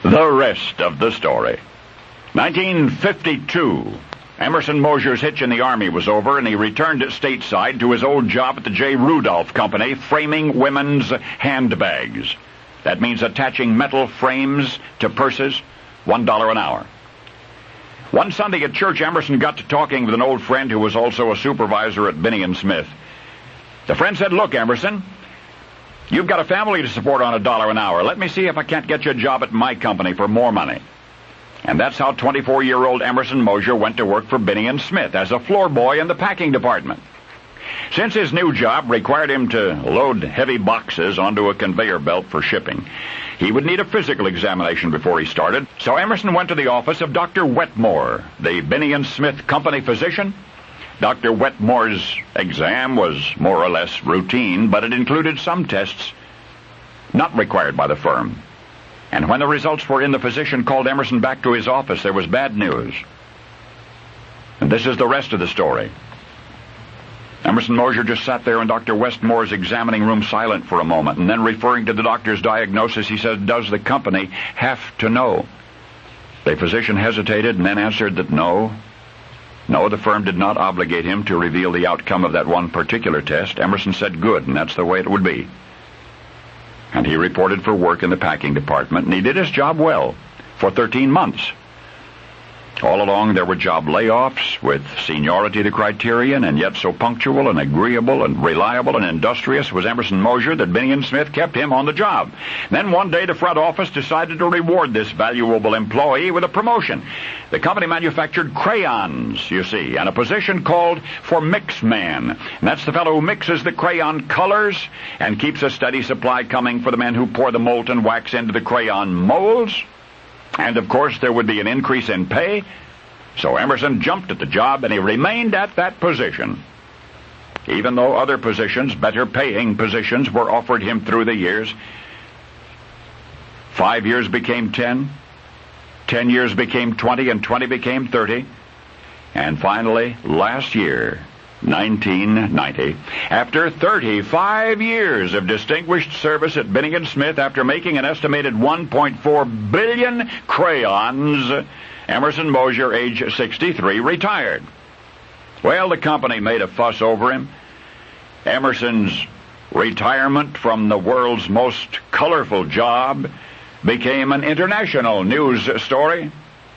The rest of the story. 1952. Emerson Mosier's hitch in the Army was over, and he returned stateside to his old job at the J. Rudolph Company, framing women's handbags. That means attaching metal frames to purses, $1 an hour. One Sunday at church, Emerson got to talking with an old friend who was also a supervisor at Binney & Smith. The friend said, "Look, Emerson, you've got a family to support on $1 an hour. Let me see if I can't get you a job at my company for more money." And that's how 24-year-old Emerson Mosier went to work for Binney & Smith as a floor boy in the packing department. Since his new job required him to load heavy boxes onto a conveyor belt for shipping, he would need a physical examination before he started. So Emerson went to the office of Dr. Wetmore, the Binney & Smith company physician. Dr. Wetmore's exam was more or less routine, but it included some tests not required by the firm. And when the results were in, the physician called Emerson back to his office. There was bad news. And this is the rest of the story. Emerson Mosier just sat there in Dr. Wetmore's examining room silent for a moment, and then referring to the doctor's diagnosis, he said, "Does the company have to know?" The physician hesitated and then answered that no, the firm did not obligate him to reveal the outcome of that one particular test. Emerson said, "Good," and that's the way it would be. And he reported for work in the packing department, and he did his job well for 13 months. All along there were job layoffs, with seniority the criterion, and yet so punctual and agreeable and reliable and industrious was Emerson Mosier that Binney & Smith kept him on the job. Then one day the front office decided to reward this valuable employee with a promotion. The company manufactured crayons, you see, and a position called for mix man. And that's the fellow who mixes the crayon colors and keeps a steady supply coming for the men who pour the molten wax into the crayon molds. And, of course, there would be an increase in pay. So Emerson jumped at the job, and he remained at that position, even though other positions, better-paying positions, were offered him through the years. 5 years became 10. 10 years became 20, and 20 became 30. And finally, last year, 1990, after 35 years of distinguished service at Binney & Smith, after making an estimated 1.4 billion crayons, Emerson Mosier, age 63, retired. Well, the company made a fuss over him. Emerson's retirement from the world's most colorful job became an international news story.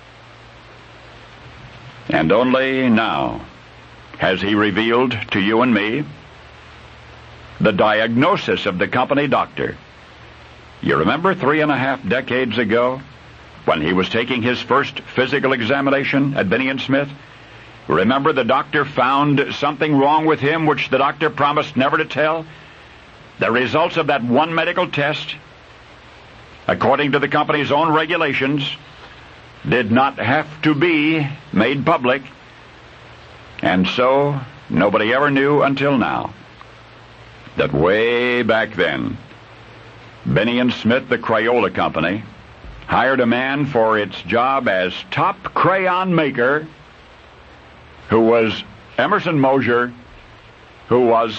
And only now has he revealed to you and me the diagnosis of the company doctor. You remember 3.5 decades ago when he was taking his first physical examination at Binney & Smith? Remember the doctor found something wrong with him which the doctor promised never to tell? The results of that one medical test, according to the company's own regulations, did not have to be made public. And so, nobody ever knew until now that way back then, Binney & Smith, the Crayola Company, hired a man for its job as top crayon maker who was Emerson Mosier, who was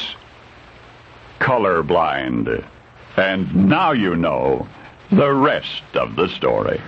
colorblind. And now you know the rest of the story.